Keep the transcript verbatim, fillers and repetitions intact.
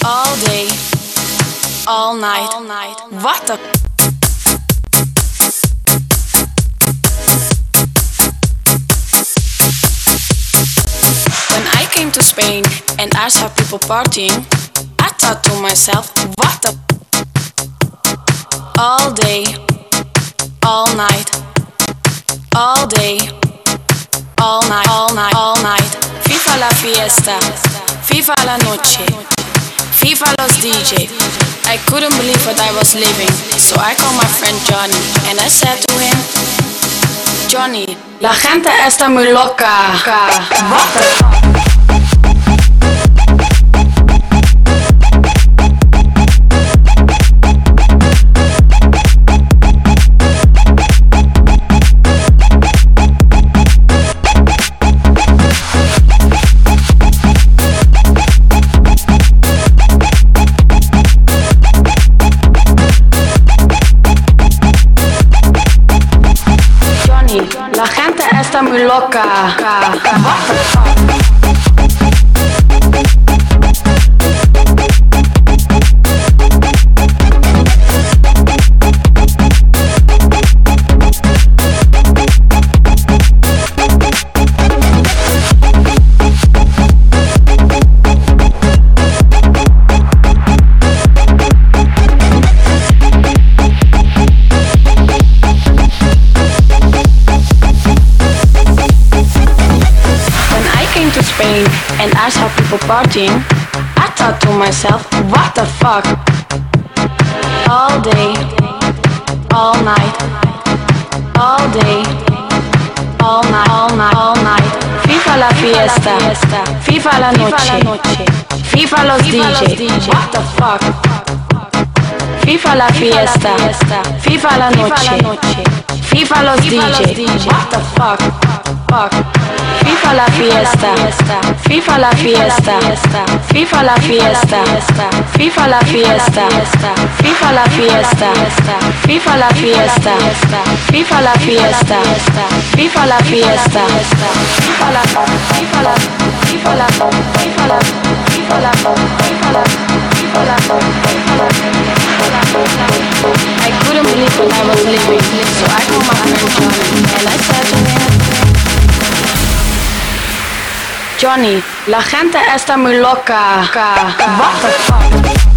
all day, all night, all night. What the? When I came to Spain and I saw people partying, I thought to myself, what the? All day, all night, all day, all night, all night, all night. Viva la fiesta, viva la noche, viva los D J. I couldn't believe what I was living, so I called my friend Johnny and I said to him, Johnny, la gente está muy loca. What the fuck? La gente está muy loca. What the fuck? To Spain and I saw people partying, I thought to myself, what the fuck? All day, all night, all day, all night, all night, all night. Viva la fiesta, viva la noche, viva los D J. What the fuck? Viva la fiesta, viva la noche, viva los D J. What the fuck? Fuck. Viva la fiesta, viva la fiesta, viva la fiesta, viva la fiesta, viva la fiesta, viva la fiesta, viva la fiesta, viva la fiesta, viva la, viva la, viva la, viva la, viva la, viva la, viva la, I couldn't believe what I was living, so I called my friend Johnny and I said to him, Johnny, la gente está muy loca. What the fuck?